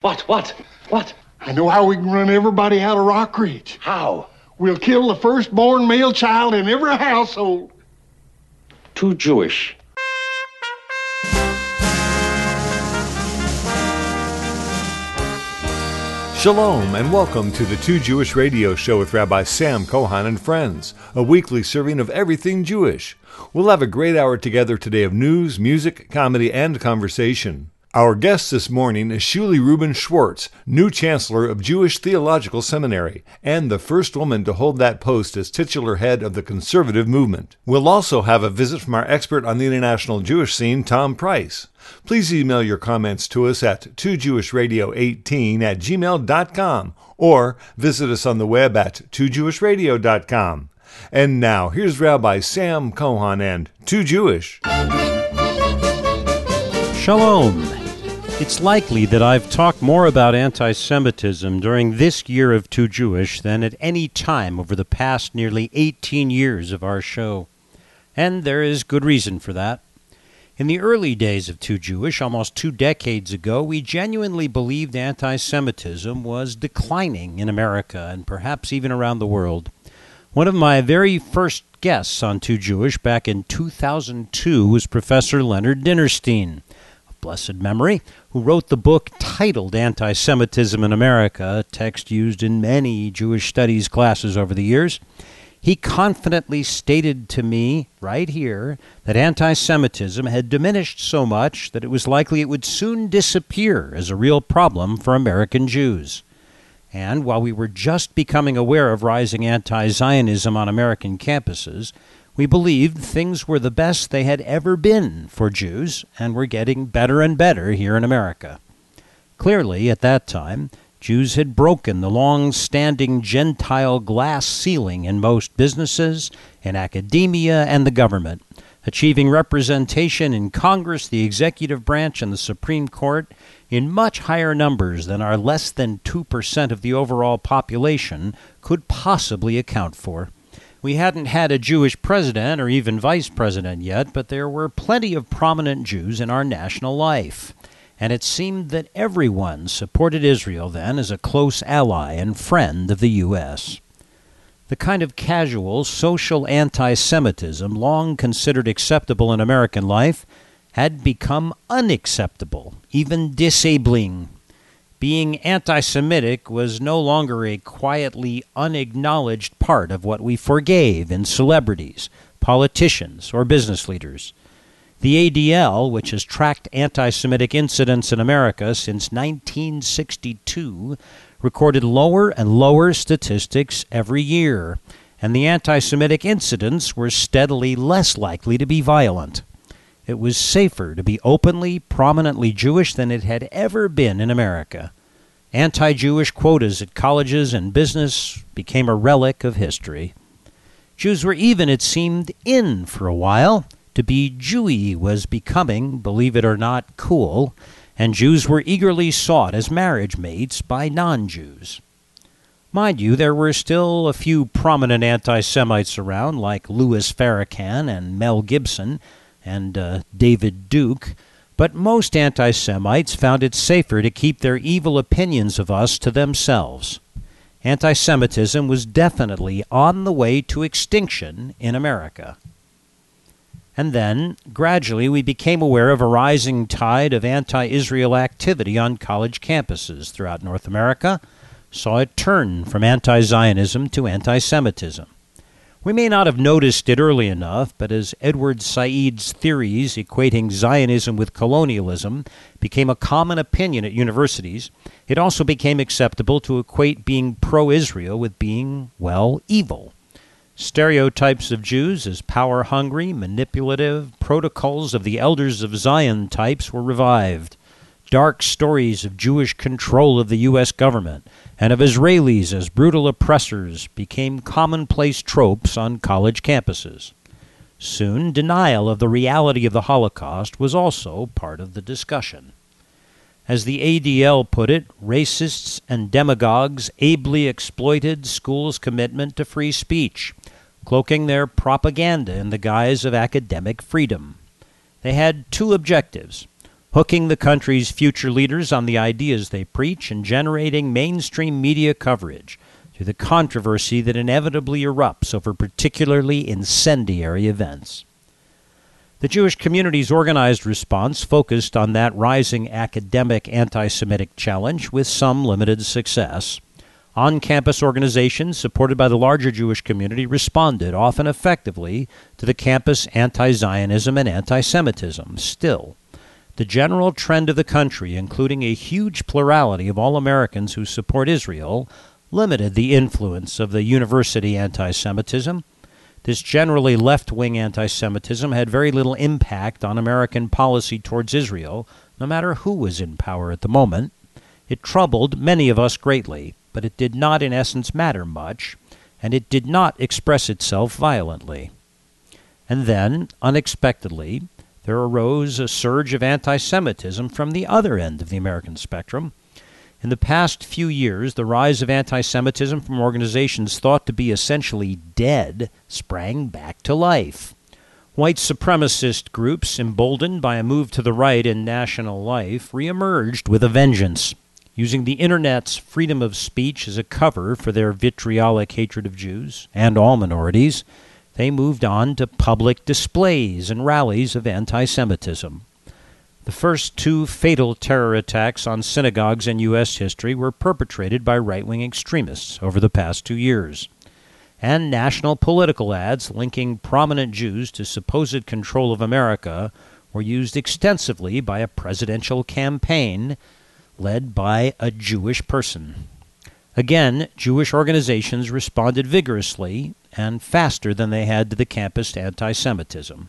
What? I know how we can run everybody out of Rock Ridge. How? We'll kill the firstborn male child in every household. Too Jewish. Shalom and welcome to the Too Jewish Radio Show with Rabbi Sam Kohan and friends, a weekly serving of everything Jewish. We'll have a great hour together today of news, music, comedy, and conversation. Our guest this morning is Shuli Rubin Schwartz, new Chancellor of Jewish Theological Seminary, and the first woman to hold that post as titular head of the conservative movement. We'll also have a visit from our expert on the international Jewish scene, Tom Price. Please email your comments to us at 2jewishradio18@gmail.com or visit us on the web at 2jewishradio.com. And now, here's Rabbi Sam Kohan and Too Jewish. Shalom. It's likely that I've talked more about anti-Semitism during this year of Too Jewish than at any time over the past nearly 18 years of our show. And there is good reason for that. In the early days of Too Jewish, almost 2 decades ago, we genuinely believed anti-Semitism was declining in America and perhaps even around the world. One of my very first guests on Too Jewish back in 2002 was Professor Leonard Dinerstein, of blessed memory, who wrote the book titled Anti-Semitism in America, a text used in many Jewish studies classes over the years. He confidently stated to me right here that anti-Semitism had diminished so much that it was likely it would soon disappear as a real problem for American Jews. And while we were just becoming aware of rising anti-Zionism on American campuses, we believed things were the best they had ever been for Jews and were getting better and better here in America. Clearly, at that time, Jews had broken the long-standing Gentile glass ceiling in most businesses, in academia, and the government, achieving representation in Congress, the executive branch, and the Supreme Court in much higher numbers than our less than 2% of the overall population could possibly account for. We hadn't had a Jewish president or even vice president yet, but there were plenty of prominent Jews in our national life. And it seemed that everyone supported Israel then as a close ally and friend of the U.S. The kind of casual, social anti-Semitism long considered acceptable in American life had become unacceptable, even disabling. Being anti-Semitic was no longer a quietly unacknowledged part of what we forgave in celebrities, politicians, or business leaders. The ADL, which has tracked anti-Semitic incidents in America since 1962, recorded lower and lower statistics every year, and the anti-Semitic incidents were steadily less likely to be violent. It was safer to be openly, prominently Jewish than it had ever been in America. Anti-Jewish quotas at colleges and business became a relic of history. Jews were even, it seemed, in for a while. To be Jewy was becoming, believe it or not, cool, and Jews were eagerly sought as marriage mates by non-Jews. Mind you, there were still a few prominent anti-Semites around, like Louis Farrakhan and Mel Gibson and David Duke, but most anti-Semites found it safer to keep their evil opinions of us to themselves. Anti-Semitism was definitely on the way to extinction in America. And then, gradually, we became aware of a rising tide of anti-Israel activity on college campuses throughout North America, saw it turn from anti-Zionism to anti-Semitism. We may not have noticed it early enough, but as Edward Said's theories equating Zionism with colonialism became a common opinion at universities, it also became acceptable to equate being pro-Israel with being, well, evil. Stereotypes of Jews as power-hungry, manipulative, protocols of the elders of Zion types were revived. Dark stories of Jewish control of the U.S. government and of Israelis as brutal oppressors became commonplace tropes on college campuses. Soon, denial of the reality of the Holocaust was also part of the discussion. As the ADL put it, racists and demagogues ably exploited schools' commitment to free speech, cloaking their propaganda in the guise of academic freedom. They had two objectives. hooking the country's future leaders on the ideas they preach and generating mainstream media coverage through the controversy that inevitably erupts over particularly incendiary events. The Jewish community's organized response focused on that rising academic anti-Semitic challenge with some limited success. On-campus organizations supported by the larger Jewish community responded, often effectively, to the campus anti-Zionism and anti-Semitism. Still, the general trend of the country, including a huge plurality of all Americans who support Israel, limited the influence of the university anti-Semitism. This generally left-wing anti-Semitism had very little impact on American policy towards Israel, no matter who was in power at the moment. It troubled many of us greatly, but it did not in essence matter much, and it did not express itself violently. And then, unexpectedly, there arose a surge of anti-Semitism from the other end of the American spectrum. In the past few years, the rise of anti-Semitism from organizations thought to be essentially dead sprang back to life. White supremacist groups, emboldened by a move to the right in national life, reemerged with a vengeance. Using the Internet's freedom of speech as a cover for their vitriolic hatred of Jews and all minorities, they moved on to public displays and rallies of anti-Semitism. The first two fatal terror attacks on synagogues in U.S. history were perpetrated by right-wing extremists over the past 2 years. And national political ads linking prominent Jews to supposed control of America were used extensively by a presidential campaign led by a Jewish person. Again, Jewish organizations responded vigorously and faster than they had to the campus anti-Semitism.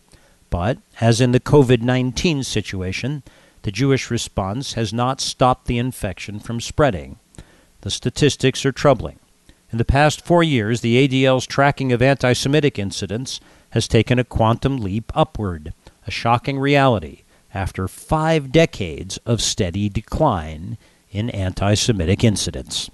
But, as in the COVID-19 situation, the Jewish response has not stopped the infection from spreading. The statistics are troubling. In the past 4 years, the ADL's tracking of anti-Semitic incidents has taken a quantum leap upward, a shocking reality, after 5 decades of steady decline in anti-Semitic incidents.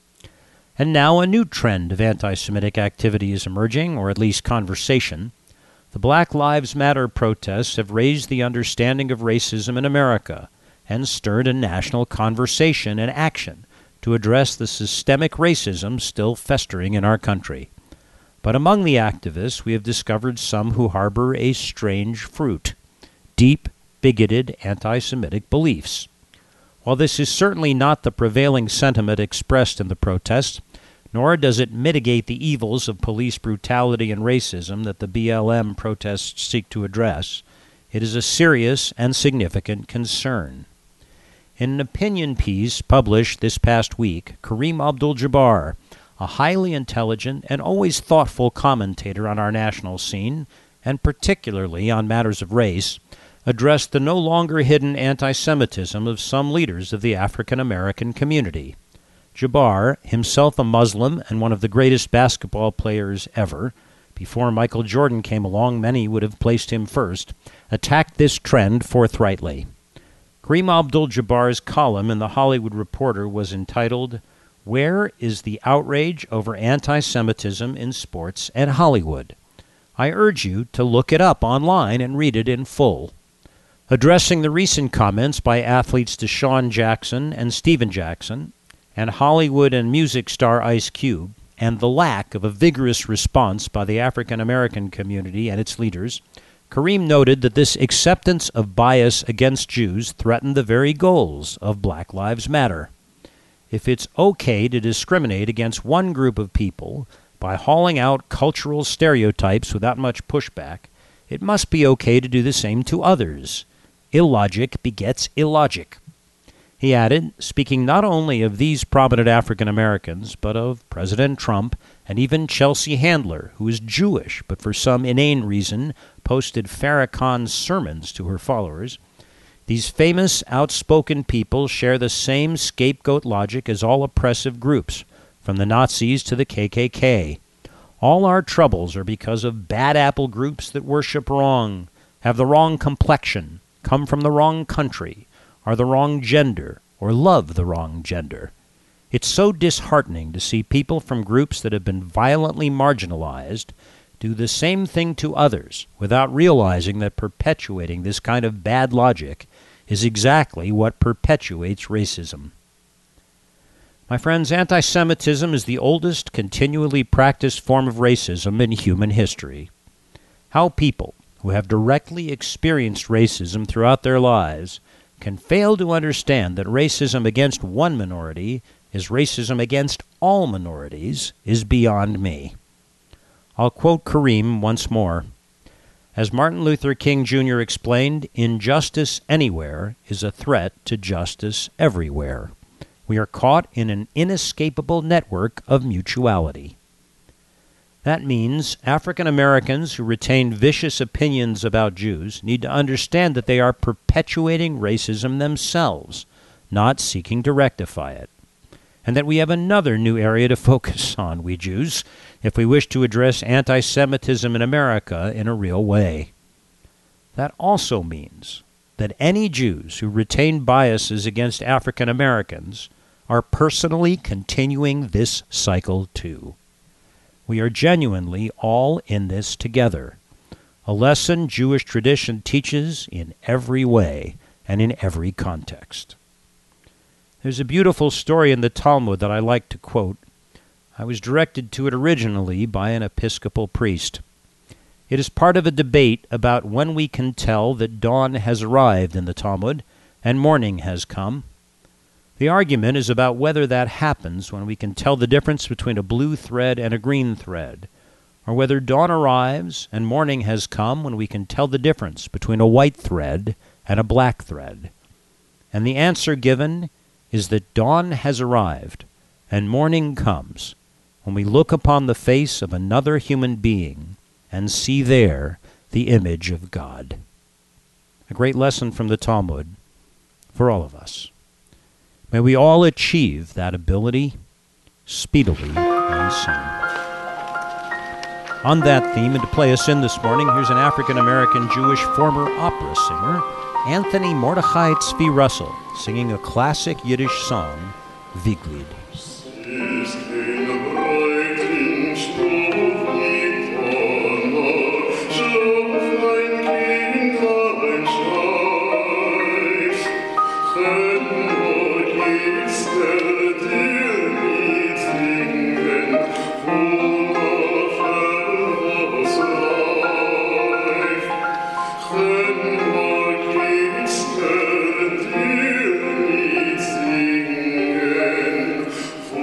And now a new trend of anti-Semitic activity is emerging, or at least conversation. The Black Lives Matter protests have raised the understanding of racism in America and stirred a national conversation and action to address the systemic racism still festering in our country. But among the activists, we have discovered some who harbor a strange fruit: deep, bigoted anti-Semitic beliefs. While this is certainly not the prevailing sentiment expressed in the protests, nor does it mitigate the evils of police brutality and racism that the BLM protests seek to address, it is a serious and significant concern. In an opinion piece published this past week, Kareem Abdul-Jabbar, a highly intelligent and always thoughtful commentator on our national scene, and particularly on matters of race, addressed the no longer hidden anti-Semitism of some leaders of the African American community. Jabbar, himself a Muslim and one of the greatest basketball players ever, before Michael Jordan came along many would have placed him first, attacked this trend forthrightly. Kareem Abdul-Jabbar's column in The Hollywood Reporter was entitled, "Where is the Outrage Over Anti-Semitism in Sports and Hollywood?" I urge you to look it up online and read it in full. Addressing the recent comments by athletes Deshaun Jackson and Steven Jackson, and Hollywood and music star Ice Cube, and the lack of a vigorous response by the African American community and its leaders, Kareem noted that this acceptance of bias against Jews threatened the very goals of Black Lives Matter. If it's okay to discriminate against one group of people by hauling out cultural stereotypes without much pushback, it must be okay to do the same to others. Illogic begets illogic. He added, speaking not only of these prominent African Americans, but of President Trump and even Chelsea Handler, who is Jewish, but for some inane reason posted Farrakhan's sermons to her followers. These famous, outspoken people share the same scapegoat logic as all oppressive groups, from the Nazis to the KKK. All our troubles are because of bad apple groups that worship wrong, have the wrong complexion, come from the wrong country, are the wrong gender, or love the wrong gender. It's so disheartening to see people from groups that have been violently marginalized do the same thing to others without realizing that perpetuating this kind of bad logic is exactly what perpetuates racism. My friends, anti-Semitism is the oldest continually practiced form of racism in human history. How people who have directly experienced racism throughout their lives can fail to understand that racism against one minority is racism against all minorities is beyond me. I'll quote Kareem once more. As Martin Luther King Jr. explained, injustice anywhere is a threat to justice everywhere. We are caught in an inescapable network of mutuality. That means African Americans who retain vicious opinions about Jews need to understand that they are perpetuating racism themselves, not seeking to rectify it. And that we have another new area to focus on, we Jews, if we wish to address anti-Semitism in America in a real way. That also means that any Jews who retain biases against African Americans are personally continuing this cycle too. We are genuinely all in this together, a lesson Jewish tradition teaches in every way and in every context. There's a beautiful story in the Talmud that I like to quote. I was directed to it originally by an Episcopal priest. It is part of a debate about when we can tell that dawn has arrived in the Talmud and morning has come. The argument is about whether that happens when we can tell the difference between a blue thread and a green thread, or whether dawn arrives and morning has come when we can tell the difference between a white thread and a black thread. And the answer given is that dawn has arrived and morning comes when we look upon the face of another human being and see there the image of God. A great lesson from the Talmud for all of us. May we all achieve that ability speedily and soon. On that theme, and to play us in this morning, here's an African-American Jewish former opera singer, Anthony Mordechai Tzvi Russell, singing a classic Yiddish song, Wieglid. For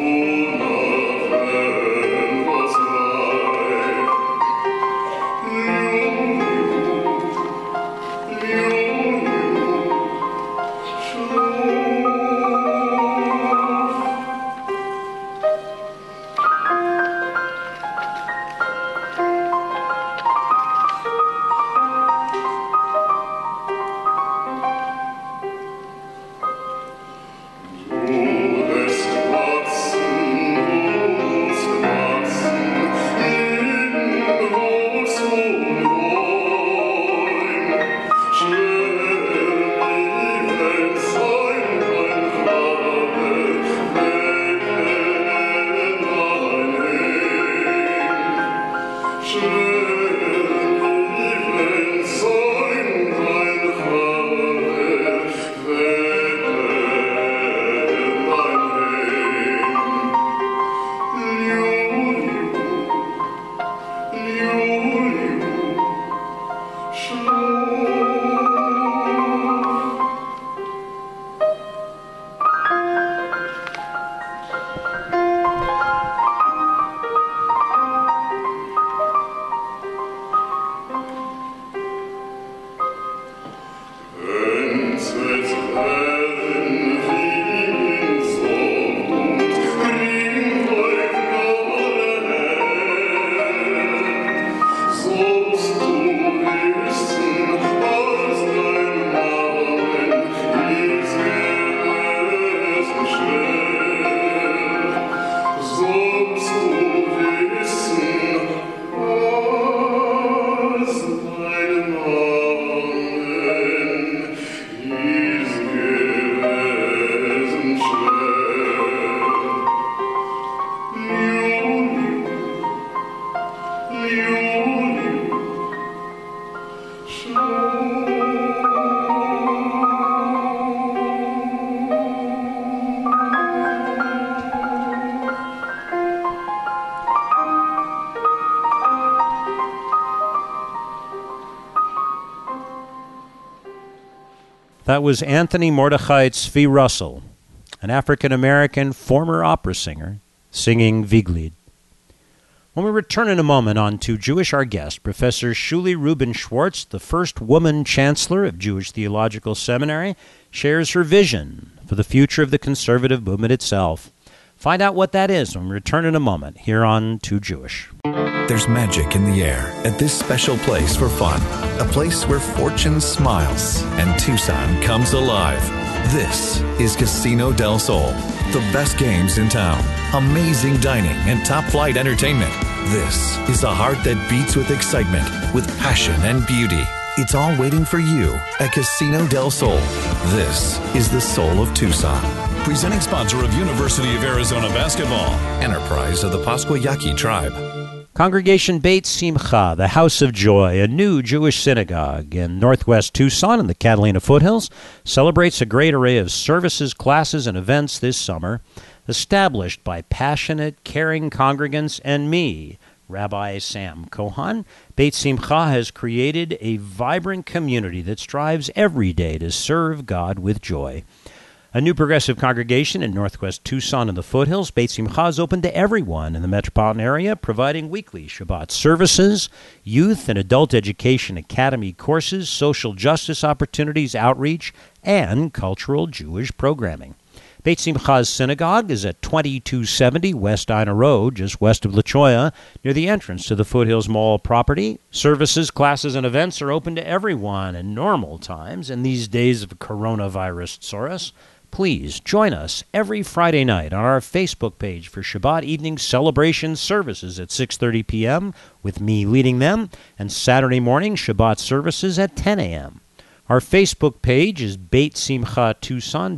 That was Anthony Mordechai Tzvi Russell, an African-American former opera singer, singing Wieglied. When we return in a moment on To Jewish, our guest, Professor Shuli Rubin Schwartz, the first woman chancellor of Jewish Theological Seminary, shares her vision for the future of the conservative movement itself. Find out what that is when we return in a moment here on To Jewish. There's magic in the air at this special place for fun. A place where fortune smiles and Tucson comes alive. This is Casino del Sol. The best games in town, amazing dining, and top-flight entertainment. This is the heart that beats with excitement, with passion and beauty. It's all waiting for you at Casino del Sol. This is the soul of Tucson. Presenting sponsor of University of Arizona Basketball. Enterprise of the Pasquayaqui Tribe. Congregation Beit Simcha, the House of Joy, a new Jewish synagogue in northwest Tucson in the Catalina foothills, celebrates a great array of services, classes, and events this summer, established by passionate, caring congregants and me, Rabbi Sam Kohan. Beit Simcha has created a vibrant community that strives every day to serve God with joy. A new progressive congregation in northwest Tucson in the foothills, Beit Simcha is open to everyone in the metropolitan area, providing weekly Shabbat services, youth and adult education academy courses, social justice opportunities, outreach, and cultural Jewish programming. Beit Simcha's synagogue is at 2270 West Ina Road, just west of La Cholla, near the entrance to the Foothills Mall property. Services, classes, and events are open to everyone in normal times in these days of coronavirus tsuris. Please join us every Friday night on our Facebook page for Shabbat evening celebration services at 6:30 p.m., with me leading them, and Saturday morning Shabbat services at 10 a.m. Our Facebook page is Beit Simcha Tucson,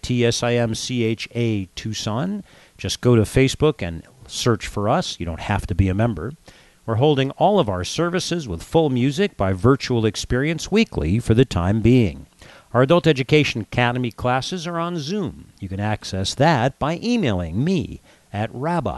Beitimcha Tucson. Just go to Facebook and search for us. You don't have to be a member. We're holding all of our services with full music by virtual experience weekly for the time being. Our Adult Education Academy classes are on Zoom. You can access that by emailing me at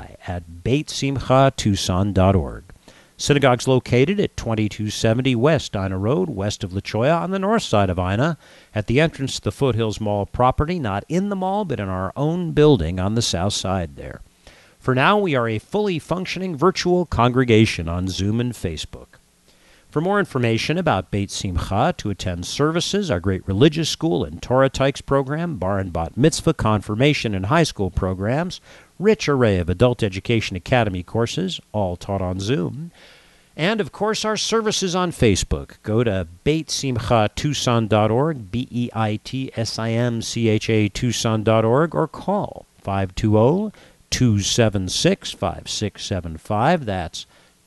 rabbi@beitsimchatucson.org. Synagogue's located at 2270 West Ina Road, west of La Cholla, on the north side of Ina, at the entrance to the Foothills Mall property, not in the mall, but in our own building on the south side there. For now, we are a fully functioning virtual congregation on Zoom and Facebook. For more information about Beit Simcha, to attend services, our great religious school and Torah Tykes program, bar and bat mitzvah, confirmation, and high school programs, rich array of adult education academy courses, all taught on Zoom, and, of course, our services on Facebook. Go to BeitSimchaTucson.org, BeitSimcha Tucson.org, or call 520-276-5675. That's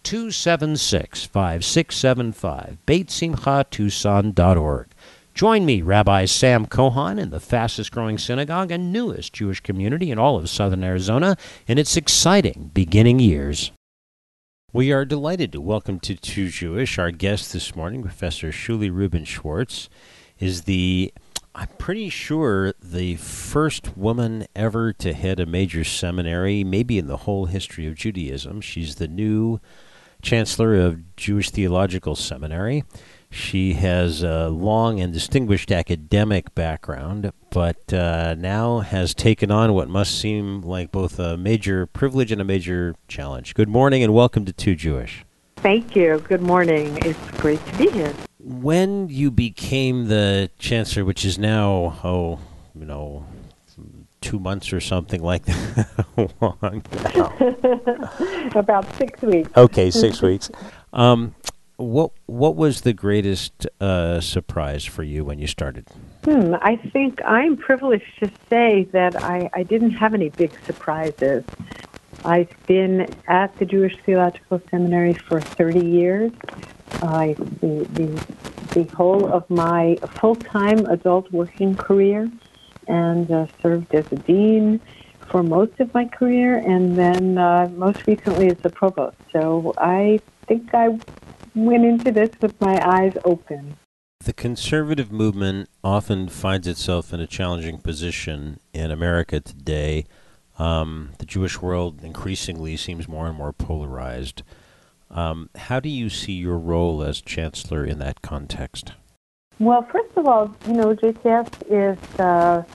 276-5675, BeitSimchaTucson.org. Join me, Rabbi Sam Kohan, in the fastest-growing synagogue and newest Jewish community in all of southern Arizona in its exciting beginning years. We are delighted to welcome to Jewish. Our guest this morning, Professor Shuli Rubin Schwartz, is I'm pretty sure, the first woman ever to head a major seminary, maybe in the whole history of Judaism. She's the new Chancellor of Jewish Theological Seminary. She has a long and distinguished academic background, but now has taken on what must seem like both a major privilege and a major challenge. Good morning and welcome to To Jewish. Thank you. Good morning. It's great to be here. When you became the Chancellor, which is now, 2 months or something like that. About 6 weeks. Okay, 6 weeks. What was the greatest surprise for you when you started? I think I'm privileged to say that I didn't have any big surprises. I've been at the Jewish Theological Seminary for 30 years. The whole of my full-time adult working career, and served as a dean for most of my career, and then most recently as the provost. So I think I went into this with my eyes open. The conservative movement often finds itself in a challenging position in America today. The Jewish world increasingly seems more and more polarized. How do you see your role as Chancellor in that context? Well, first of all, JTS is the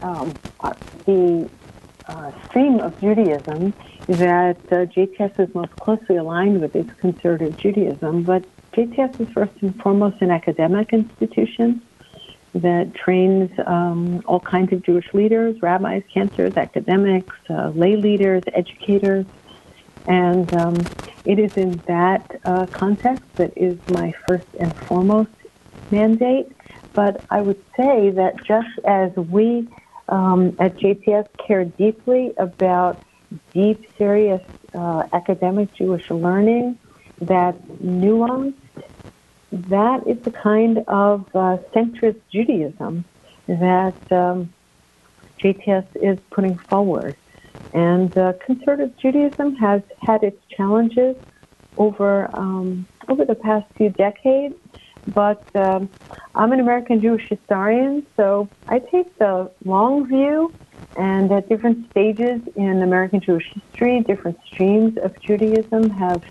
stream of Judaism that JTS is most closely aligned with. Is conservative Judaism, but JTS is first and foremost an academic institution that trains all kinds of Jewish leaders, rabbis, cantors, academics, lay leaders, educators, and it is in that context that is my first and foremost mandate. But I would say that just as we at JTS care deeply about deep, serious academic Jewish learning that's nuanced, that is the kind of centrist Judaism that JTS is putting forward. And conservative Judaism has had its challenges over the past few decades, but I'm an American Jewish historian, so I take the long view, and at different stages in American Jewish history, different streams of Judaism have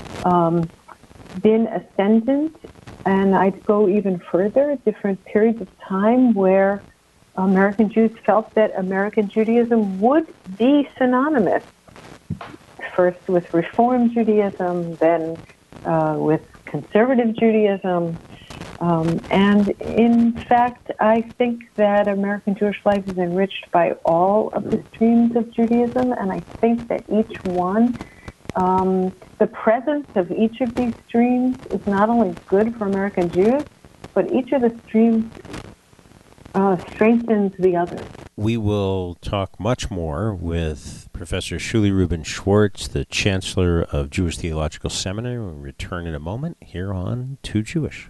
been ascendant, and I'd go even further, different periods of time where American Jews felt that American Judaism would be synonymous, first with Reform Judaism, then with conservative Judaism. And in fact, I think that American Jewish life is enriched by all of the streams of Judaism, and I think that each one, the presence of each of these streams is not only good for American Jews, but each of the streams strengthens the others. We will talk much more with Professor Shuli Rubin Schwartz, the Chancellor of Jewish Theological Seminary. We'll return in a moment here on Too Jewish.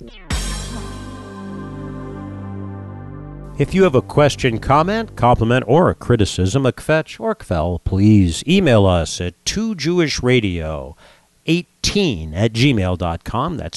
If you have a question, comment, compliment, or a criticism, a kvetch or kvel, please email us at toojewishradio18@gmail.com. That's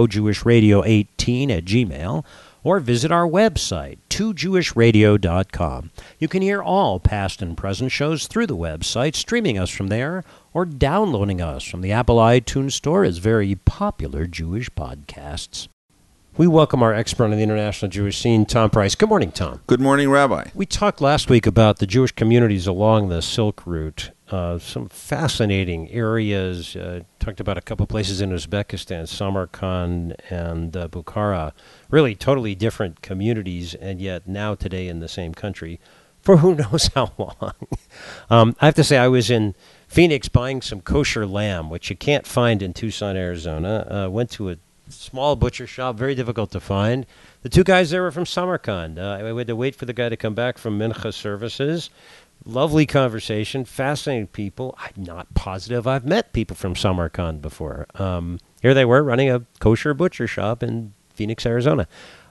toojewishradio18@gmail. Or visit our website, toojewishradio.com. You can hear all past and present shows through the website, streaming us from there, or downloading us from the Apple iTunes Store as very popular Jewish podcasts. We welcome our expert on the international Jewish scene, Tom Price. Good morning, Tom. Good morning, Rabbi. We talked last week about the Jewish communities along the Silk Route, some fascinating areas. Talked about a couple places in Uzbekistan, Samarkand and Bukhara. Really totally different communities, and yet now today in the same country for who knows how long. I have to say, I was in Phoenix buying some kosher lamb, which you can't find in Tucson, Arizona. Went to a small butcher shop, very difficult to find. The two guys there were from Samarkand. I had to wait for the guy to come back from Mincha services. Lovely conversation, fascinating people. I'm not positive I've met people from Samarkand before. Here they were running a kosher butcher shop in Phoenix, Arizona.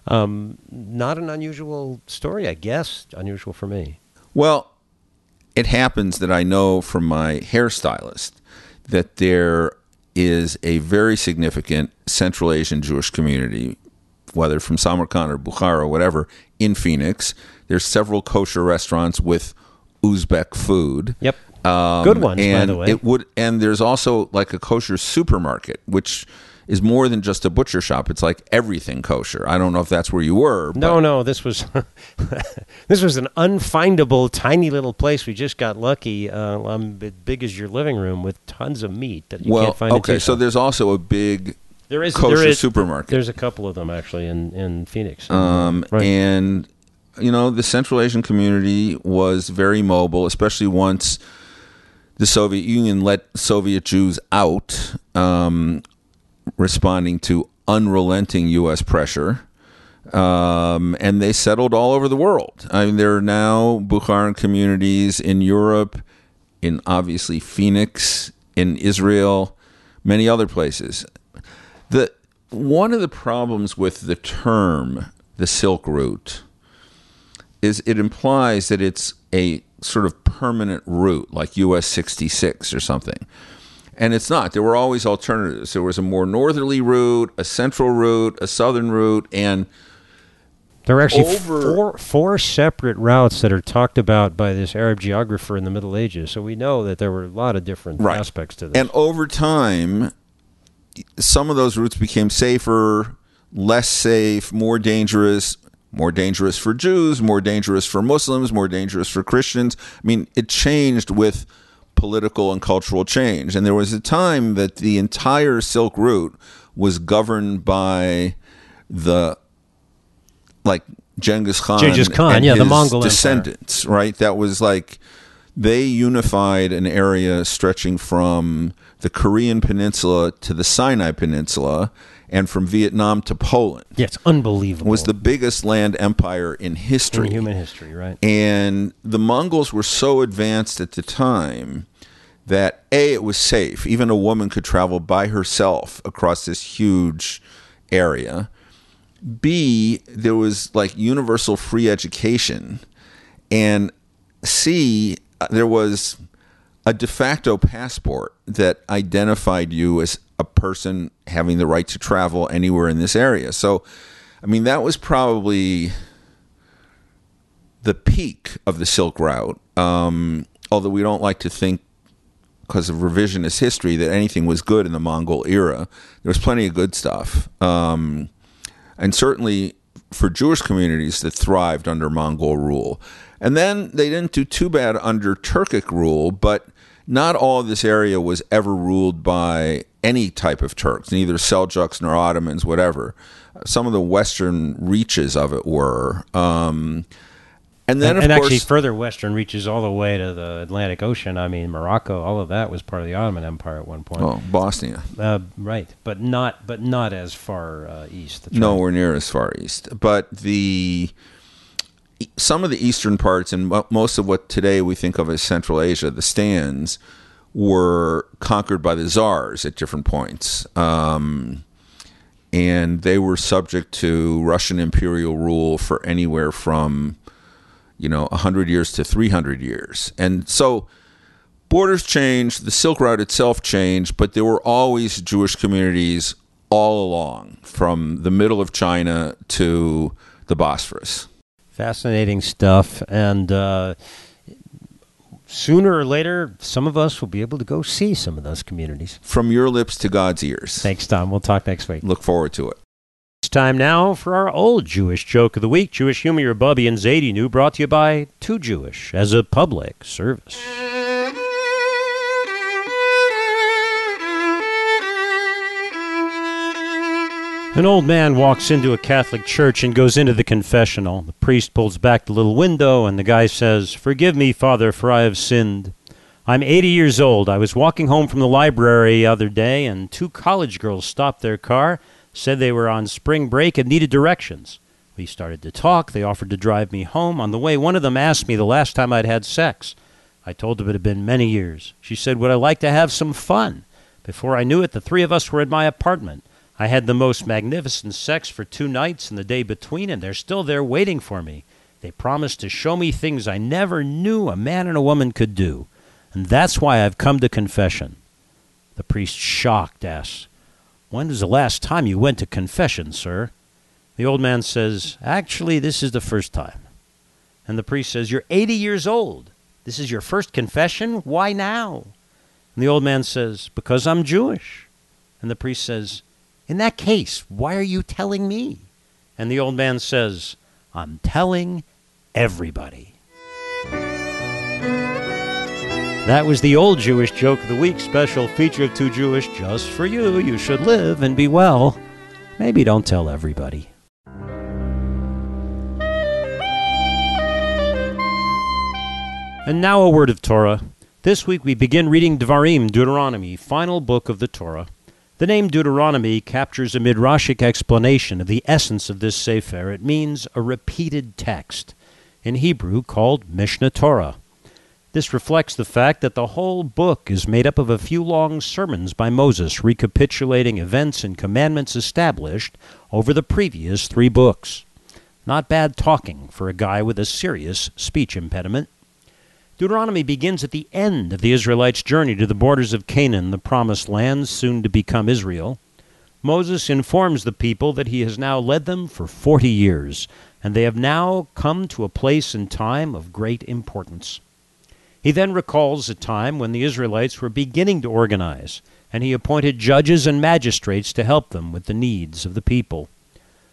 Not an unusual story, I guess. Unusual for me. Well, it happens that I know from my hairstylist that there is a very significant Central Asian Jewish community, whether from Samarkand or Bukhara or whatever, in Phoenix. There's several kosher restaurants with Uzbek food. Yep. Good ones, by the way. And there's also like a kosher supermarket, which is more than just a butcher shop. It's like everything kosher. I don't know if that's where you were. No, this was this was an unfindable, tiny little place. We just got lucky. As big as your living room with tons of meat that you can't find. Okay, so there's also a big kosher supermarket. There's a couple of them actually in Phoenix. Right. And the Central Asian community was very mobile, especially once the Soviet Union let Soviet Jews out, responding to unrelenting U.S. pressure, and they settled all over the world. I mean, there are now Bukharan communities in Europe, in obviously Phoenix, in Israel, many other places. One of the problems with the term, the Silk Route, is it implies that it's a sort of permanent route, like US 66 or something. And it's not. There were always alternatives. There was a more northerly route, a central route, a southern route, and there were actually four separate routes that are talked about by this Arab geographer in the Middle Ages. So we know that there were a lot of different aspects to this. And over time, some of those routes became safer, less safe, more dangerous for Jews, more dangerous for Muslims, more dangerous for Christians. I mean, it changed with political and cultural change. And there was a time that the entire Silk Route was governed by the, like, Genghis Khan and the his Mongol descendants, right? That was like, they unified an area stretching from the Korean Peninsula to the Sinai Peninsula and from Vietnam to Poland. Yeah, it's unbelievable. It was the biggest land empire in history. In human history, right. And the Mongols were so advanced at the time that, A, it was safe. Even a woman could travel by herself across this huge area. B, there was like universal free education. And C, there was a de facto passport that identified you as a person having the right to travel anywhere in this area. So, I mean, that was probably the peak of the Silk Route. Although we don't like to think, because of revisionist history, that anything was good in the Mongol era. There was plenty of good stuff. And certainly for Jewish communities that thrived under Mongol rule. And then they didn't do too bad under Turkic rule, but not all of this area was ever ruled by any type of Turks, neither Seljuks nor Ottomans, whatever. Some of the western reaches of it were. And then, of course, actually further western reaches all the way to the Atlantic Ocean. I mean, Morocco, all of that was part of the Ottoman Empire at one point. Oh, Bosnia. Right, but not as far east. That's Nowhere right. near as far east. But some of the eastern parts and most of what today we think of as Central Asia, the stands, were conquered by the czars at different points. And they were subject to Russian imperial rule for anywhere from 100 years to 300 years. And so borders changed, the Silk Route itself changed, but there were always Jewish communities all along, from the middle of China to the Bosphorus. Fascinating stuff. And sooner or later, some of us will be able to go see some of those communities. From your lips to God's ears. Thanks, Tom. We'll talk next week. Look forward to it. It's time now for our old Jewish joke of the week. Jewish humor, your Bubby and Zadie New, brought to you by Too Jewish as a public service. An old man walks into a Catholic church and goes into the confessional. The priest pulls back the little window, and the guy says, "Forgive me, Father, for I have sinned. I'm 80 years old. I was walking home from the library the other day, and 2 college girls stopped their car, said they were on spring break and needed directions. We started to talk. They offered to drive me home. On the way, one of them asked me the last time I'd had sex. I told them it had been many years. She said, would I like to have some fun? Before I knew it, the 3 of us were in my apartment. I had the most magnificent sex for 2 nights and the day between, and they're still there waiting for me. They promised to show me things I never knew a man and a woman could do. And that's why I've come to confession." The priest, shocked, asks, "When was the last time you went to confession, sir?" The old man says, "Actually, this is the first time." And the priest says, "You're 80 years old. This is your first confession? Why now?" And the old man says, "Because I'm Jewish." And the priest says, "In that case, why are you telling me?" And the old man says, "I'm telling everybody." That was the old Jewish joke of the week, special feature of Too Jewish just for you. You should live and be well. Maybe don't tell everybody. And now a word of Torah. This week we begin reading Devarim, Deuteronomy, final book of the Torah. The name Deuteronomy captures a midrashic explanation of the essence of this sefer. It means a repeated text, in Hebrew called Mishnah Torah. This reflects the fact that the whole book is made up of a few long sermons by Moses, recapitulating events and commandments established over the previous 3 books. Not bad talking for a guy with a serious speech impediment. Deuteronomy begins at the end of the Israelites' journey to the borders of Canaan, the promised land soon to become Israel. Moses informs the people that he has now led them for 40 years, and they have now come to a place and time of great importance. He then recalls a time when the Israelites were beginning to organize, and he appointed judges and magistrates to help them with the needs of the people.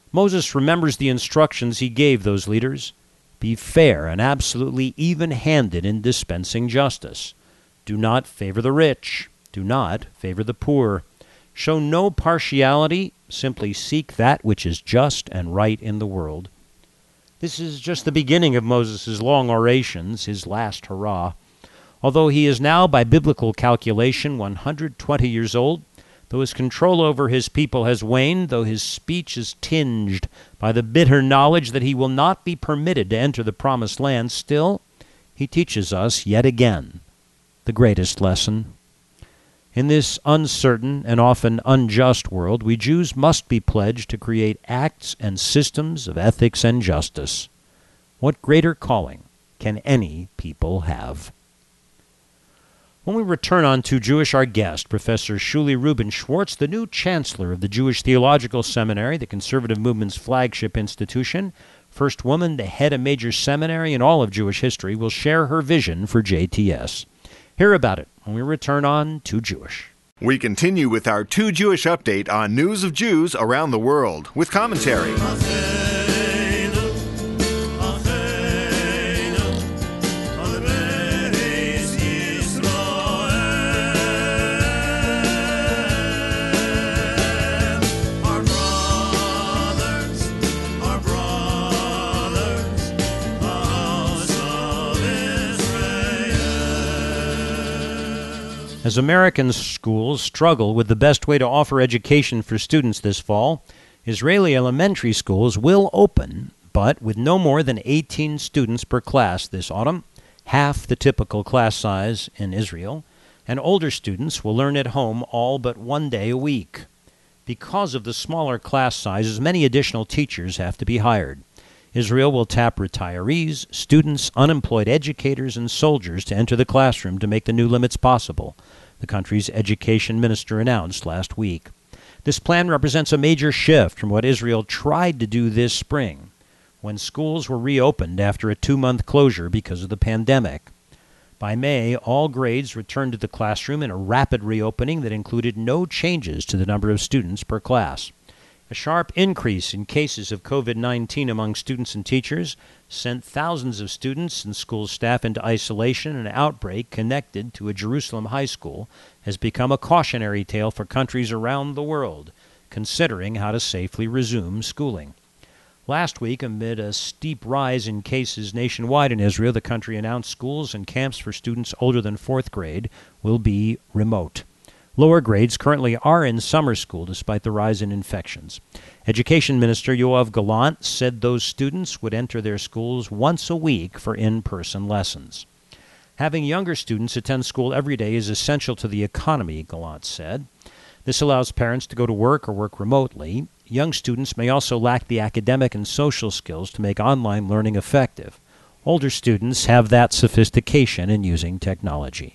Moses remembers the instructions he gave those leaders. Be fair and absolutely even-handed in dispensing justice. Do not favor the rich. Do not favor the poor. Show no partiality. Simply seek that which is just and right in the world. This is just the beginning of Moses' long orations, his last hurrah. Although he is now, by biblical calculation, 120 years old, though his control over his people has waned, though his speech is tinged by the bitter knowledge that he will not be permitted to enter the promised land, still, he teaches us yet again the greatest lesson. In this uncertain and often unjust world, we Jews must be pledged to create acts and systems of ethics and justice. What greater calling can any people have? When we return on To Jewish, our guest, Professor Shuli Rubin Schwartz, the new chancellor of the Jewish Theological Seminary, the conservative movement's flagship institution, first woman to head a major seminary in all of Jewish history, will share her vision for JTS. Hear about it when we return on To Jewish. We continue with our To Jewish update on news of Jews around the world with commentary. As American schools struggle with the best way to offer education for students this fall, Israeli elementary schools will open, but with no more than 18 students per class this autumn, half the typical class size in Israel, and older students will learn at home all but one day a week. Because of the smaller class sizes, many additional teachers have to be hired. Israel will tap retirees, students, unemployed educators, and soldiers to enter the classroom to make the new limits possible, the country's education minister announced last week. This plan represents a major shift from what Israel tried to do this spring, when schools were reopened after a 2-month closure because of the pandemic. By May, all grades returned to the classroom in a rapid reopening that included no changes to the number of students per class. A sharp increase in cases of COVID-19 among students and teachers sent thousands of students and school staff into isolation. An outbreak connected to a Jerusalem high school has become a cautionary tale for countries around the world, considering how to safely resume schooling. Last week, amid a steep rise in cases nationwide in Israel, the country announced schools and camps for students older than 4th grade will be remote. Lower grades currently are in summer school despite the rise in infections. Education Minister Yoav Gallant said those students would enter their schools once a week for in-person lessons. Having younger students attend school every day is essential to the economy, Gallant said. This allows parents to go to work or work remotely. Young students may also lack the academic and social skills to make online learning effective. Older students have that sophistication in using technology.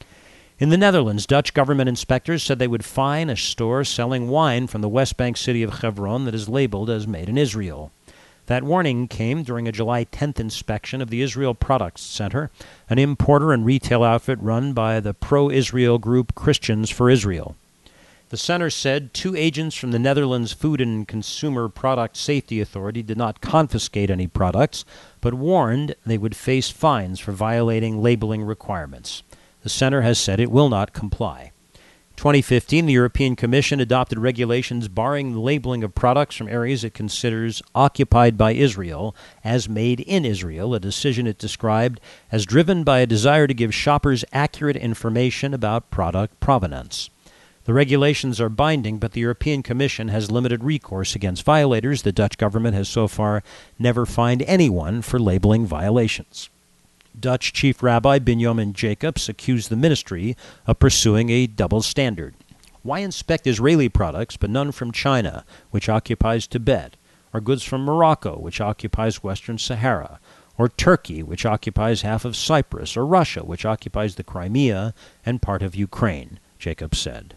In the Netherlands, Dutch government inspectors said they would fine a store selling wine from the West Bank city of Hebron that is labeled as made in Israel. That warning came during a July 10th inspection of the Israel Products Center, an importer and retail outfit run by the pro-Israel group Christians for Israel. The center said 2 agents from the Netherlands Food and Consumer Product Safety Authority did not confiscate any products, but warned they would face fines for violating labeling requirements. The center has said it will not comply. In 2015, the European Commission adopted regulations barring the labeling of products from areas it considers occupied by Israel as made in Israel, a decision it described as driven by a desire to give shoppers accurate information about product provenance. The regulations are binding, but the European Commission has limited recourse against violators. The Dutch government has so far never fined anyone for labeling violations. Dutch Chief Rabbi Binyamin Jacobs accused the ministry of pursuing a double standard. Why inspect Israeli products but none from China, which occupies Tibet, or goods from Morocco, which occupies Western Sahara, or Turkey, which occupies half of Cyprus, or Russia, which occupies the Crimea and part of Ukraine, Jacobs said.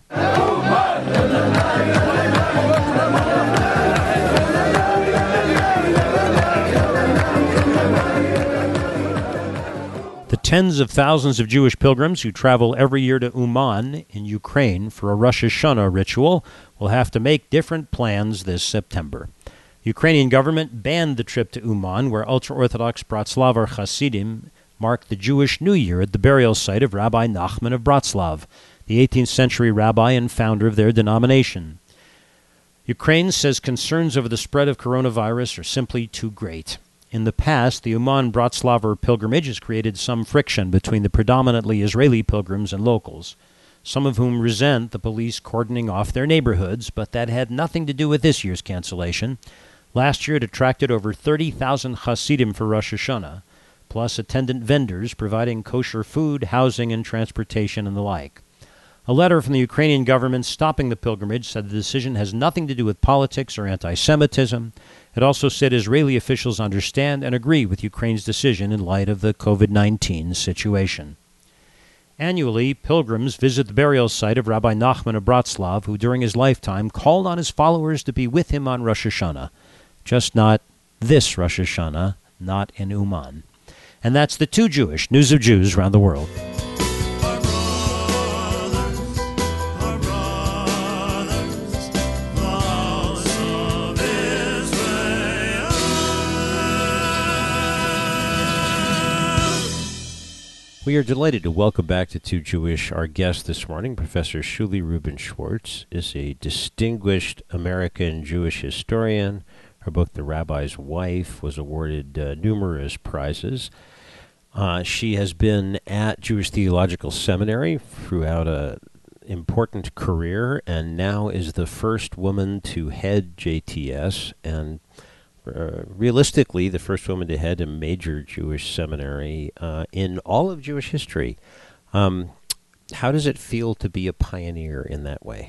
The tens of thousands of Jewish pilgrims who travel every year to Uman in Ukraine for a Rosh Hashanah ritual will have to make different plans this September. Ukrainian government banned the trip to Uman, where ultra-Orthodox Bratslav Hasidim marked the Jewish New Year at the burial site of Rabbi Nachman of Bratslav, the 18th century rabbi and founder of their denomination. Ukraine says concerns over the spread of coronavirus are simply too great. In the past, the Uman-Bratslav pilgrimage has created some friction between the predominantly Israeli pilgrims and locals, some of whom resent the police cordoning off their neighborhoods, but that had nothing to do with this year's cancellation. Last year it attracted over 30,000 Hasidim for Rosh Hashanah, plus attendant vendors providing kosher food, housing, and transportation and the like. A letter from the Ukrainian government stopping the pilgrimage said the decision has nothing to do with politics or anti-Semitism. It also said Israeli officials understand and agree with Ukraine's decision in light of the COVID-19 situation. Annually, pilgrims visit the burial site of Rabbi Nachman of Bratslav, who during his lifetime called on his followers to be with him on Rosh Hashanah. Just not this Rosh Hashanah, not in Uman. And that's the Too Jewish News of Jews around the world. We are delighted to welcome back to Too Jewish our guest this morning. Professor Shuli Rubin Schwartz is a distinguished American Jewish historian. Her book, The Rabbi's Wife, was awarded numerous prizes. She has been at Jewish Theological Seminary throughout an important career and now is the first woman to head JTS and realistically, the first woman to head a major Jewish seminary in all of Jewish history. How does it feel to be a pioneer in that way?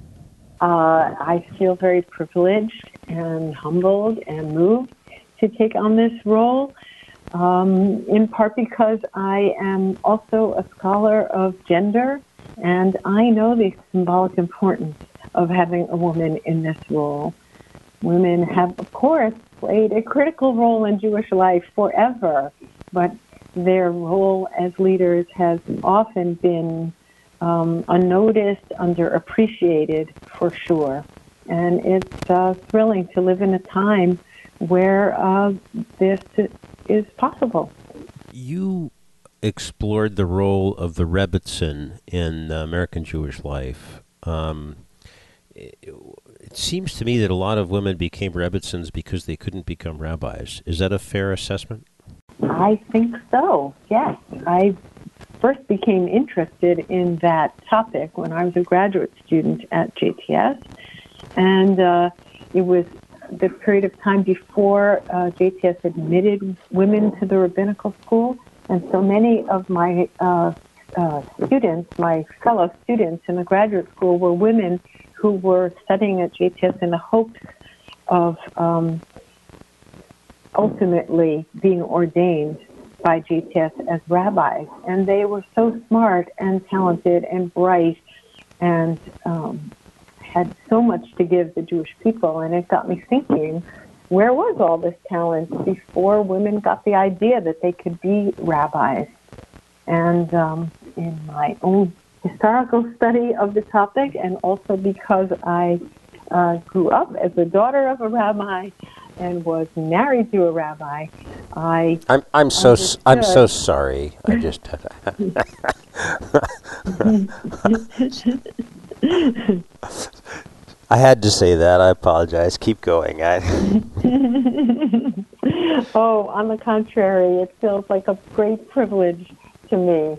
I feel very privileged and humbled and moved to take on this role, in part because I am also a scholar of gender, and I know the symbolic importance of having a woman in this role. Women have, of course, played a critical role in Jewish life forever, but their role as leaders has often been unnoticed, underappreciated, for sure. And it's thrilling to live in a time where this is possible. You explored the role of the Rebbitzin in American Jewish life. It seems to me that a lot of women became Rebbitzins because they couldn't become rabbis. Is that a fair assessment? I think so, yes. I first became interested in that topic when I was a graduate student at JTS, and it was the period of time before JTS admitted women to the rabbinical school, and so many of my students, my fellow students in the graduate school, were women who were studying at JTS in the hopes of ultimately being ordained by JTS as rabbis. And they were so smart and talented and bright and had so much to give the Jewish people. And it got me thinking, where was all this talent before women got the idea that they could be rabbis? And in my own historical study of the topic, and also because I grew up as the daughter of a rabbi and was married to a rabbi, I'm so sorry. I just I had to say that. I apologize. Keep going. Oh, on the contrary, it feels like a great privilege to me.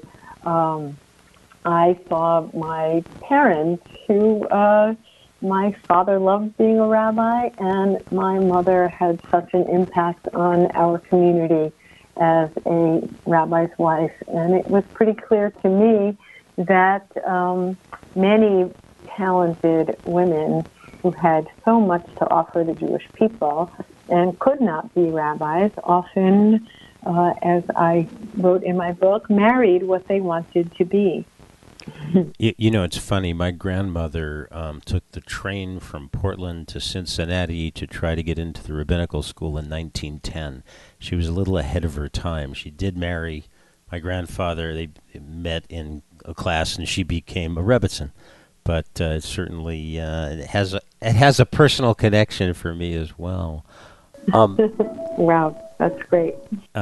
I saw my parents who, my father loved being a rabbi, and my mother had such an impact on our community as a rabbi's wife. And it was pretty clear to me that many talented women who had so much to offer the Jewish people and could not be rabbis often, as I wrote in my book, married what they wanted to be. You know, it's funny. My grandmother took the train from Portland to Cincinnati to try to get into the rabbinical school in 1910. She was a little ahead of her time. She did marry my grandfather. They met in a class, and she became a Rebbitzin. But certainly it has it has a personal connection for me as well. Wow, that's great.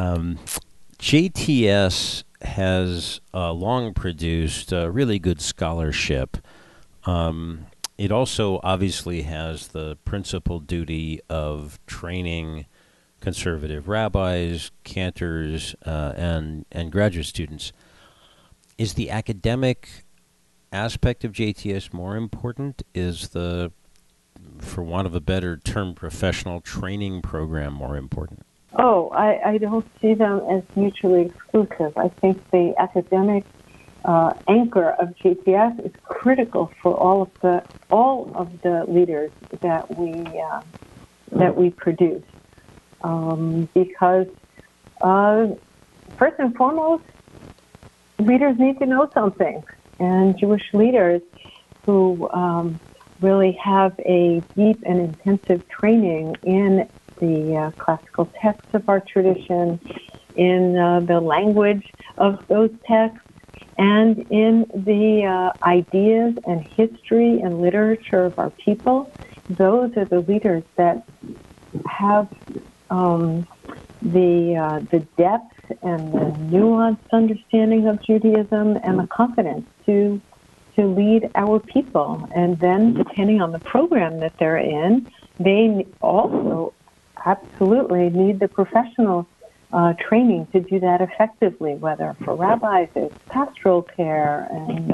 JTS has long produced really good scholarship. It also obviously has the principal duty of training conservative rabbis, cantors, and graduate students. Is the academic aspect of JTS more important? Is the, for want of a better term, professional training program more important? Oh, I don't see them as mutually exclusive. I think the academic anchor of JTS is critical for all of the leaders that we produce, because first and foremost, leaders need to know something, and Jewish leaders who really have a deep and intensive training in the classical texts of our tradition, in the language of those texts, and in the ideas and history and literature of our people. Those are the leaders that have the depth and the nuanced understanding of Judaism and the confidence to lead our people. And then, depending on the program that they're in, they also absolutely need the professional training to do that effectively, whether for rabbis it's pastoral care and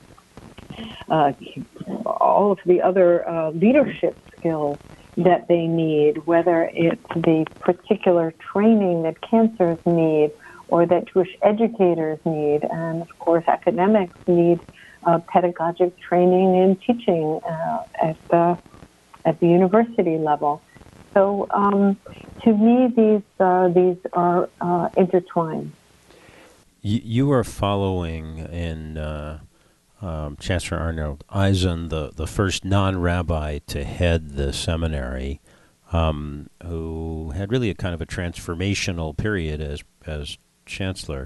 all of the other leadership skills that they need, whether it's the particular training that cancers need or that Jewish educators need, and of course academics need pedagogic training and teaching at the university level. So to me, these are intertwined. You are following in Chancellor Arnold Eisen, the first non-rabbi to head the seminary, who had really a kind of a transformational period as chancellor.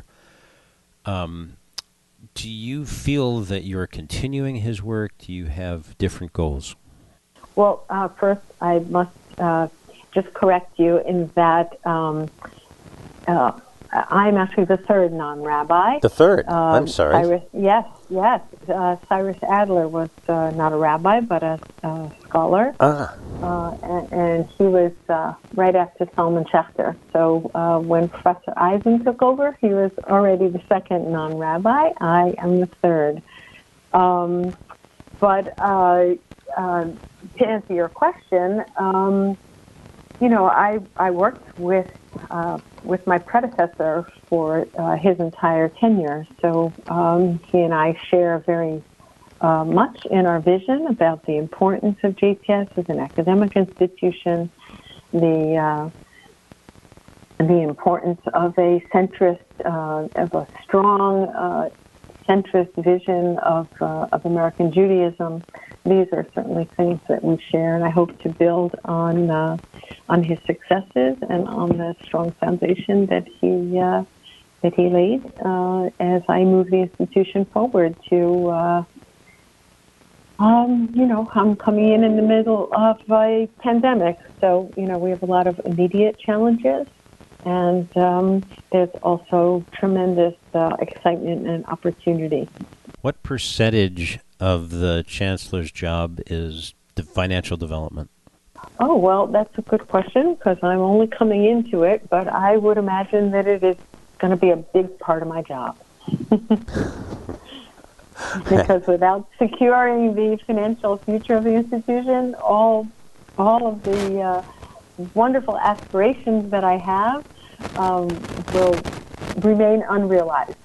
Do you feel that you're continuing his work? Do you have different goals? Well, first I must just correct you in that I'm actually the third non-rabbi. The third? I'm sorry. Yes. Cyrus Adler was not a rabbi, but a scholar. And he was right after Salman Schachter. So when Professor Eisen took over, he was already the second non-rabbi. I am the third. But to answer your question, I worked with my predecessor for his entire tenure. So he and I share very much in our vision about the importance of JTS as an academic institution, the importance of a centrist, of a strong centrist vision of American Judaism. These are certainly things that we share, and I hope to build on his successes and on the strong foundation that he laid as I move the institution forward to. I'm coming in the middle of a pandemic, so we have a lot of immediate challenges, and there's also tremendous excitement and opportunity. What percentage of the chancellor's job is the financial development? Oh, well, that's a good question because I'm only coming into it, but I would imagine that it is going to be a big part of my job. Because without securing the financial future of the institution, all of the wonderful aspirations that I have will remain unrealized.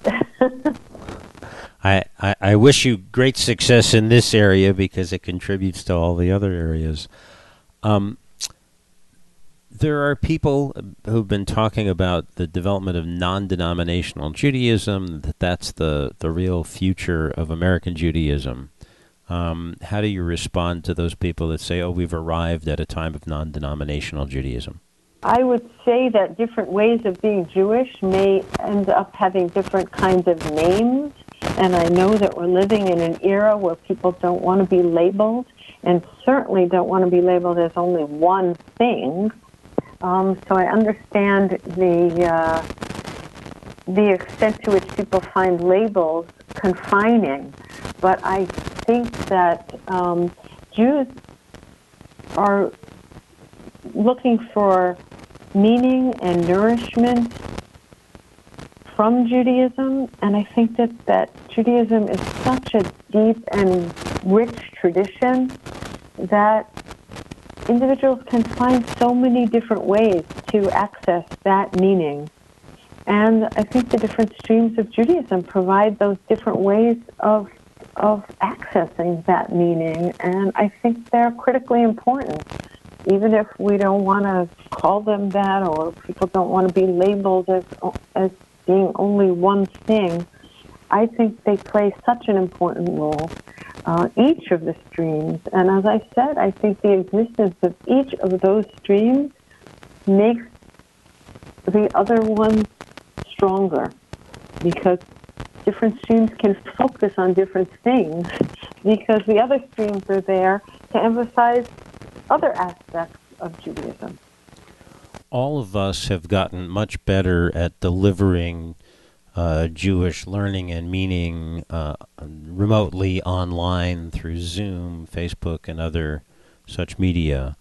I wish you great success in this area because it contributes to all the other areas. There are people who've been talking about the development of non-denominational Judaism, that's the real future of American Judaism. How do you respond to those people that say, we've arrived at a time of non-denominational Judaism? I would say that different ways of being Jewish may end up having different kinds of names and I know that we're living in an era where people don't want to be labeled, and certainly don't want to be labeled as only one thing. So I understand the extent to which people find labels confining, but I think that Jews are looking for meaning and nourishment from Judaism, and I think that Judaism is such a deep and rich tradition that individuals can find so many different ways to access that meaning. And I think the different streams of Judaism provide those different ways of accessing that meaning, and I think they're critically important. Even if we don't want to call them that, or people don't want to be labeled as being only one thing, I think they play such an important role, each of the streams. And as I said, I think the existence of each of those streams makes the other one stronger, because different streams can focus on different things, because the other streams are there to emphasize other aspects of Judaism. All of us have gotten much better at delivering Jewish learning and meaning remotely online through Zoom, Facebook, and other such media.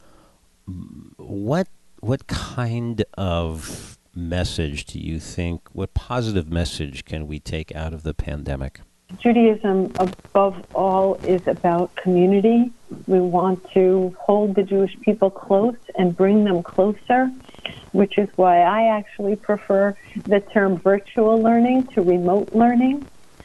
What kind of message do you think, what positive message can we take out of the pandemic? Judaism, above all, is about community. We want to hold the Jewish people close and bring them closer, which is why I actually prefer the term virtual learning to remote learning.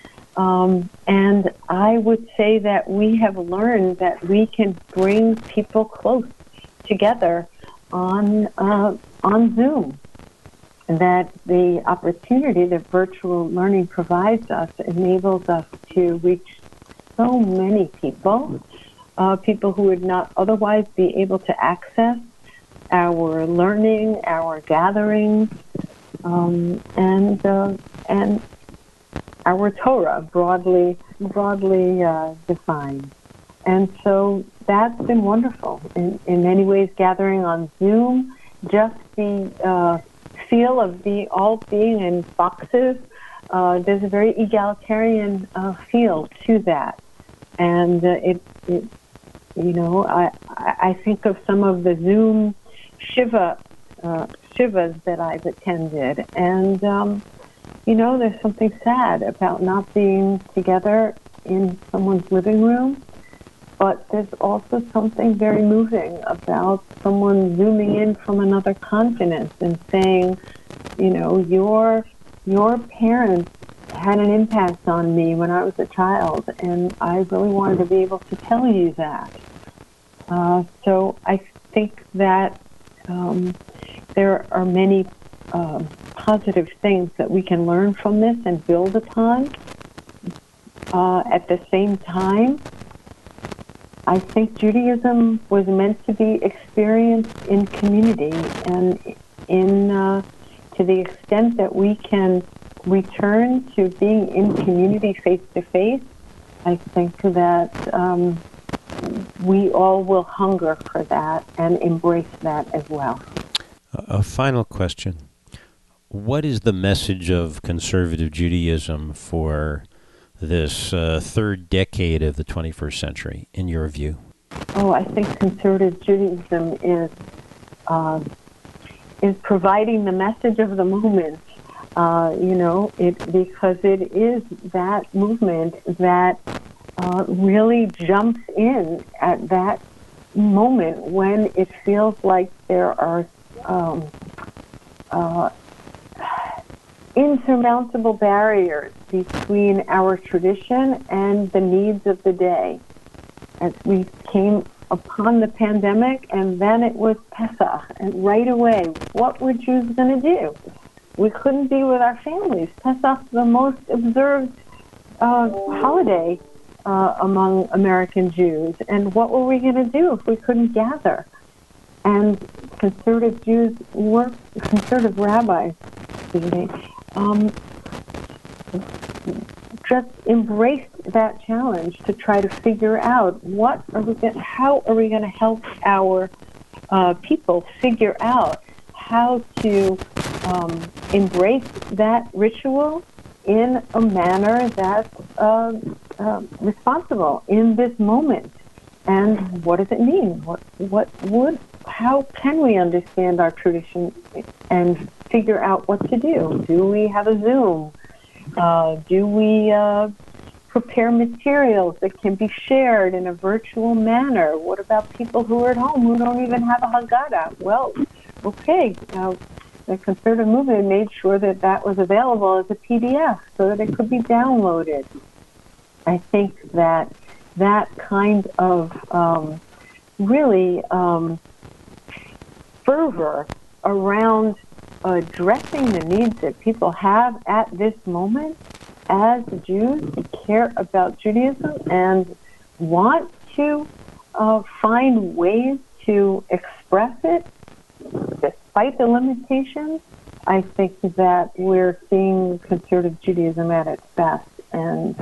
And I would say that we have learned that we can bring people close together on Zoom. That the opportunity that virtual learning provides us enables us to reach so many people, people who would not otherwise be able to access our learning, our gatherings, and our Torah broadly defined. And so that's been wonderful. In many ways, gathering on Zoom, just the feel of all being in boxes, there's a very egalitarian feel to that, and I think of some of the Zoom shivas that I've attended, and there's something sad about not being together in someone's living room. But there's also something very moving about someone zooming in from another continent and saying, your parents had an impact on me when I was a child, and I really wanted to be able to tell you that. So I think that there are many positive things that we can learn from this and build upon. At the same time, I think Judaism was meant to be experienced in community, and to the extent that we can return to being in community face to face, I think that we all will hunger for that and embrace that as well. A final question. What is the message of conservative Judaism for this third decade of the 21st century, in your view? Oh, I think conservative Judaism is providing the message of the moment. Because it is that movement that really jumps in at that moment when it feels like there are insurmountable barriers between our tradition and the needs of the day. As we came upon the pandemic, and then it was Pesach, and right away, what were Jews going to do? We couldn't be with our families. Pesach, the most observed holiday among American Jews, and what were we going to do if we couldn't gather? And conservative rabbis, just embraced that challenge to try to figure out how are we going to help our people figure out how to embrace that ritual in a manner that's responsible in this moment. And what does it mean? How can we understand our tradition and figure out what to do? Do we have a Zoom? Do we prepare materials that can be shared in a virtual manner? What about people who are at home who don't even have a Haggadah? Well, okay, the conservative movement made sure that was available as a PDF so that it could be downloaded. I think that kind of really fervor around addressing the needs that people have at this moment as Jews who care about Judaism and want to find ways to express it despite the limitations. I think that we're seeing conservative Judaism at its best, and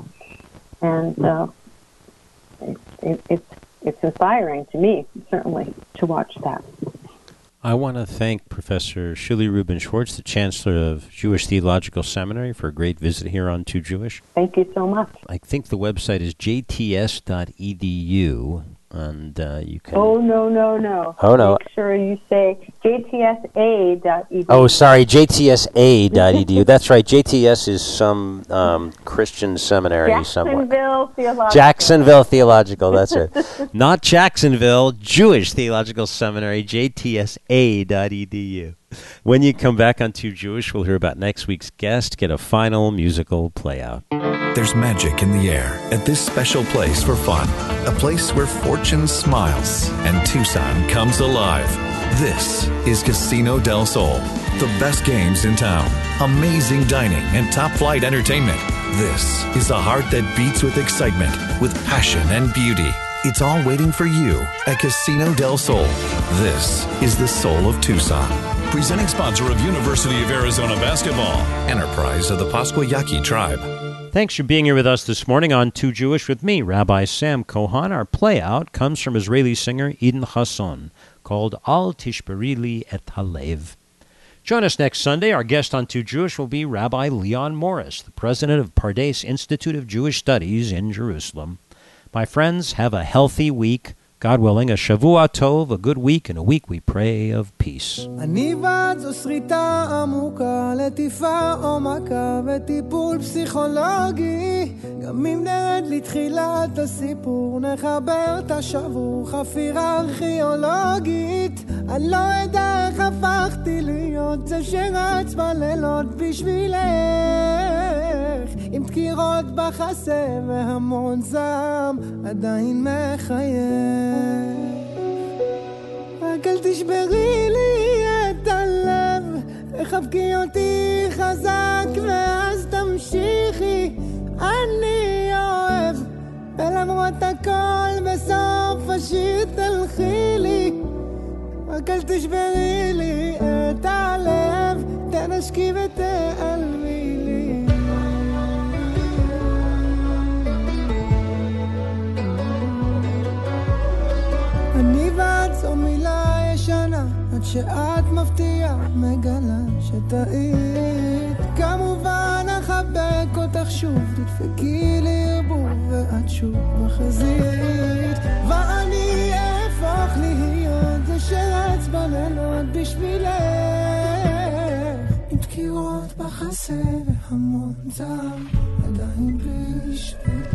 it's inspiring to me, certainly, to watch that. I want to thank Professor Shuli Rubin Schwartz, the Chancellor of Jewish Theological Seminary, for a great visit here on Too Jewish. Thank you so much. I think the website is jts.edu, and you can... Oh, no. Oh, no. Make sure you say jtsa.edu. Oh, sorry, jtsa.edu. That's right, JTS is some Christian seminary somewhere. Jacksonville Theological, that's it. Not Jacksonville, Jewish Theological Seminary, jtsa.edu. When you come back on Too Jewish, we'll hear about next week's guest, get a final musical playout. There's magic in the air at this special place for fun. A place where fortune smiles and Tucson comes alive. This is Casino del Sol. The best games in town, amazing dining, and top-flight entertainment. This is a heart that beats with excitement, with passion and beauty. It's all waiting for you at Casino del Sol. This is the soul of Tucson. Presenting sponsor of University of Arizona Basketball. Enterprise of the Pascua Yaqui Tribe. Thanks for being here with us this morning on Too Jewish with me, Rabbi Sam Kohan. Our playout comes from Israeli singer Eden Chasson, called Al Tishberi Li Et Halev. Join us next Sunday. Our guest on Too Jewish will be Rabbi Leon Morris, the president of Pardes Institute of Jewish Studies in Jerusalem. My friends, have a healthy week. God willing, a Shavua Tov, a good week, and a week we pray of peace. אני ועד זו שריטה עמוקה, לטיפה עומקה וטיפול פסיכולוגי. גם אם נרד לתחילת הסיפור, נחבר את השבור, חפירה ארכיאולוגית. אני לא יודע איך הפכתי להיות זה שרץ בלילות בשבילך, עם דקירות בחסה והמון זעם, עדיין מחייך. רק אל תשברי לי את הלב, חבקי אותי חזק ואז תמשיכי, אני אוהב, ולמרות הכל בסוף השיר תלכי לי. רק אל תשברי לי את הלב, תנשקי ותעלמי לי. אני ואת זו מילה ישנה, עד שאת מפתיעה מגלה שטעית. כמובן אחבק אותך שוב, תדפקי לי ערבוב ואת שוב בחזית, ואני אהפוך להיות זה שרץ בלילות בשבילך, עם דקירות בחסה והמון זעם, עדיין בשבילך.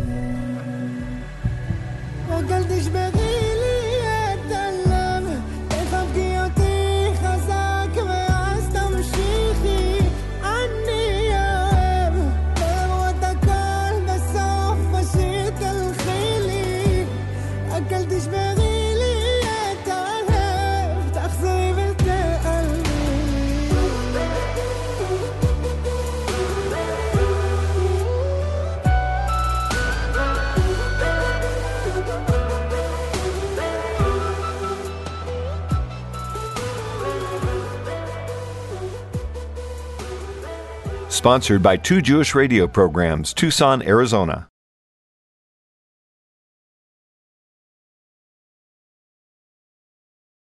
רק אל תשברי לי את הלב, תחבקי אותי חזק ואז תמשיכי, אני אוהב, ולמרות הכל בסוף השיר תלכי לי. רק אל תשברי לי את הלב, תחזרי ותעלמי. sponsored by Two Jewish Radio Programs, Tucson, Arizona.